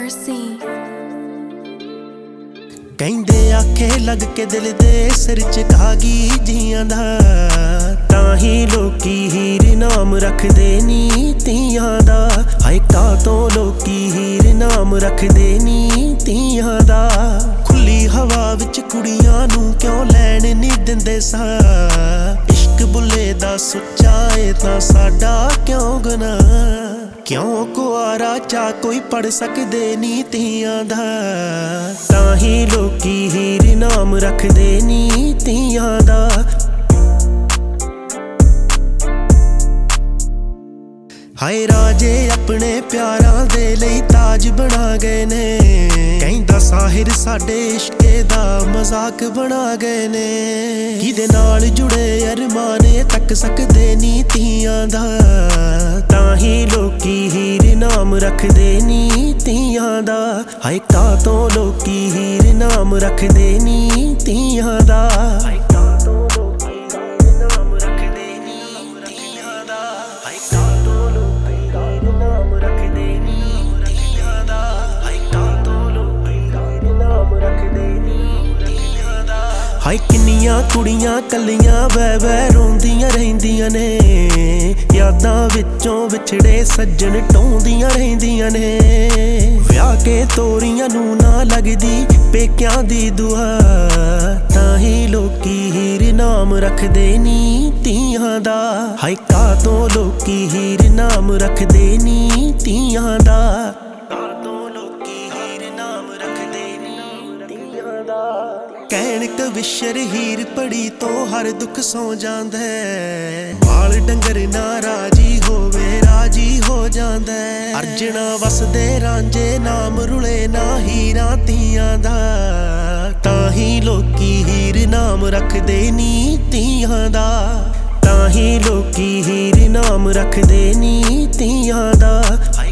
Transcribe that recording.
Mercy ਕਹਿੰਦੇ ਆਖੇ ਲੱਗ ਕੇ ਦਿਲ ਦੇ ਸਿਰ ਚ ਕਾਗੀ ਜੀਆਂ ਦਾ ਤਾਂ ਹੀ ਲੋਕੀ ਹੀਰ ਨਾਮ ਰੱਖਦੇ ਨੀ ਤੀਆਂ ਦਾ। ਹਾਏ ਕਾਤੋਂ ਲੋਕੀ ਹੀਰ ਨਾਮ ਰੱਖਦੇ ਨੀ ਤੀਆਂ ਦਾ। ਖੁੱਲੀ ਹਵਾ ਵਿੱਚ ਕੁੜੀਆਂ ਨੂੰ ਕਿਉਂ ਲੈਣ ਨੀ ਦਿੰਦੇ ਸਾ। ਇਸ਼ਕ ਬੁੱਲੇ ਦਾ ਸੁੱਚਾ ਏ ਤਾਂ ਸਾਡਾ ਕਿਉਂ ਗੁਨਾਹ। ਕਿਉਂ ਕੁਆਰਾ ਚਾ ਕੋਈ ਪੜ ਸਕਦੇ ਨੀ ਤੀਆਂ ਦਾ ਤਾਂ ਹੀ ਲੋਕੀ ਹੀਰ ਨਾਮ ਰੱਖਦੇ ਨੀ ਤੀਆਂ ਦਾ। ਹਾਏ ਰਾਜੇ ਆਪਣੇ ਪਿਆਰਾਂ ਦੇ ਲਈ ਤਾਜ ਬਣਾ ਗਏ ਨੇ। ਕਹਿੰਦਾ ਸਾਹਿਰ ਸਾਡੇ ਇਸ਼ਕੇ ਦਾ ਮਜ਼ਾਕ ਬਣਾ ਗਏ ਨੇ। ਕਿਹਦੇ ਨਾਲ ਜੁੜੇ ਅਰਮਾਨ ਤੱਕ ਸਕਦੇ ਨੀ ਤੀਆਂ ਦਾ ਤਾਂ ਹੀ ਲੋਕੀ ਹੀਰ ਨਾਮ ਰੱਖਦੇ ਨੀ ਤੀਆਂ ਦਾ। ਹਾਏ ਕਾਤੋਂ ਲੋਕੀ ਹੀਰ ਨਾਮ ਰੱਖਦੇ ਨੀ ਤੀਆਂ ਦਾ। ਹਾਏ ਕਿੰਨੀਆਂ ਕੁੜੀਆਂ ਕੱਲੀਆਂ ਬੈ ਬੈ ਰੋਂਦੀਆਂ ਰਹਿੰਦੀਆਂ ਨੇ। ਯਾਦਾਂ ਵਿੱਚੋਂ ਵਿਛੜੇ ਸੱਜਣ ਟਾਉਂਦੀਆਂ ਰਹਿੰਦੀਆਂ ਨੇ। ਵਿਆਹ ਕੇ ਤੋਰੀਆਂ ਨੂੰ ਨਾ ਲੱਗਦੀ ਪੇਕਿਆਂ ਦੀ ਦੁਆ ਤਾਂ ਹੀ ਲੋਕੀ ਹੀਰ ਨਾਮ ਰੱਖਦੇ ਨੀ ਤੀਆਂ ਦਾ। ਹਾਏ ਕਾਤੋਂ ਲੋਕੀ ਹੀਰ ਨਾਮ ਰੱਖਦੇ ਨੀ ਤੀਆਂ ਦਾ। ਕਹਿਣ ਕਵਿਸ਼ਰ ਹੀਰ ਪੜੀ ਤੋਂ ਹਰ ਦੁੱਖ ਸੌ ਜਾਂਦਾ। ਮਾਲ ਡੰਗਰ ਨਾ ਰਾਜੀ ਹੋਵੇ ਰਾਜੀ ਹੋ ਜਾਂਦਾ। ਅਰਜਣਾ ਵਸਦੇ ਰਾਂਝੇ ਨਾਮ ਰੁਲੇ ਨਾ ਹੀਰਾਂ ਤੀਆਂ ਦਾ ਤਾਂ ਹੀ ਲੋਕੀ ਹੀਰ ਨਾਮ ਰੱਖਦੇ ਨੀ ਤੀਆਂ ਦਾ। ਤਾਂ ਹੀ ਲੋਕੀ ਹੀਰ ਨਾਮ ਰੱਖਦੇ ਨੀ ਤੀਆਂ ਦਾ।